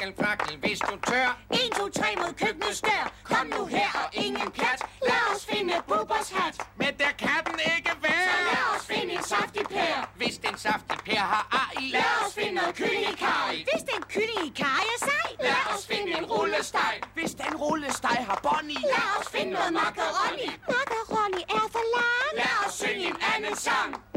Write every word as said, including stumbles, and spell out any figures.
fakkel, fakkel, hvis du tør. En, to, tre mod køkkenets dør. Kom nu her og ingen pjat. Lad os finde Bubbers hat. Men der kan den ikke være. Så lad os finde en saftig pær. Hvis den saftige pær har ar i. Lad os finde noget kylling i kaj. Hvis den kylling i kaj er sej. Lad os finde en rullesteg. Hvis den rullesteg har bånd i. Lad os finde noget macaroni. Macaroni er for lang. Lad os synge en anden sang.